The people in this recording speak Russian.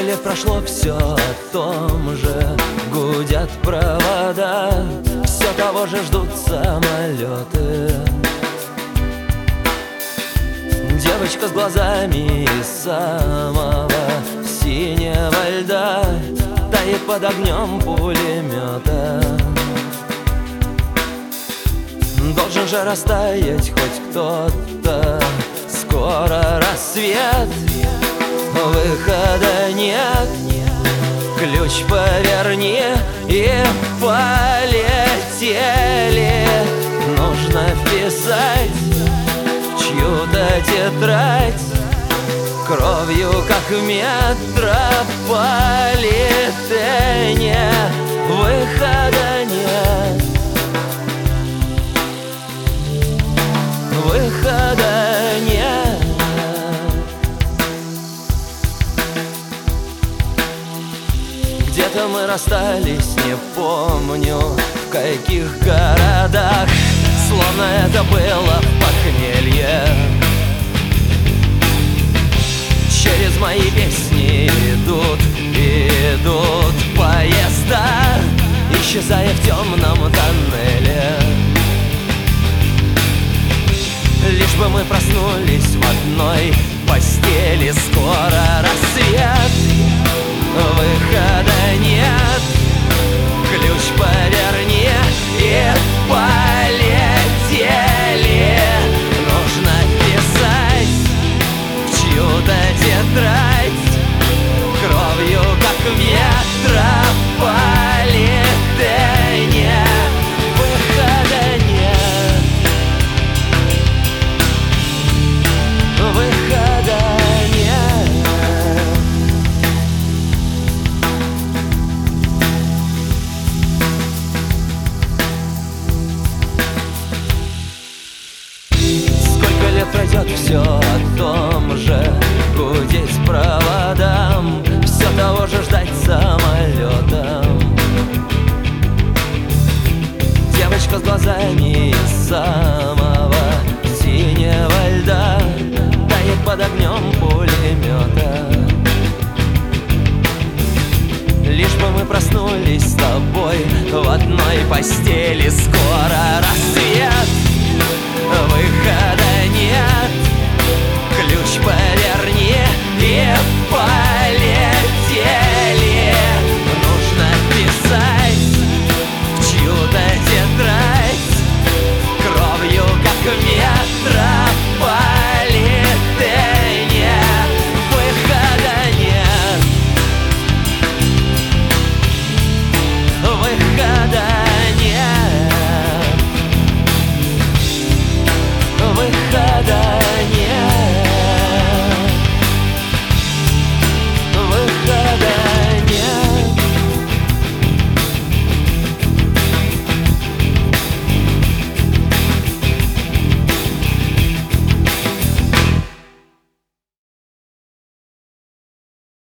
лет прошло, все о том же. Гудят провода, все того же ждут самолеты. Девочка с глазами из самого синего льда тает под огнем пулемета. Должен же растаять хоть кто-то, скоро рассвет, выхода нет. Ключ поверни и полетели. Нужно вписать в чью-то тетрадь кровью, как в метрополитене. Выхода нет, выхода нет. Где-то мы расстались, не помню в каких городах, словно это было похмелье. Через мои песни идут поезда, исчезая в темном тоннеле. Лишь бы мы проснулись в одной постели. Скоро рассвет, выхода нет. Ключ поверни и полетели. Нужно вписать в чью-то тетрадь кровью, как в метрополитене. Выхода нет, выхода нет. Сколько лет пройдет, все о том же. Гудеть проводам, все того же ждать самолетом. Девочка с глазами из самого синего льда тает под огнем пулемета. Лишь бы мы проснулись с тобой в одной постели. Скоро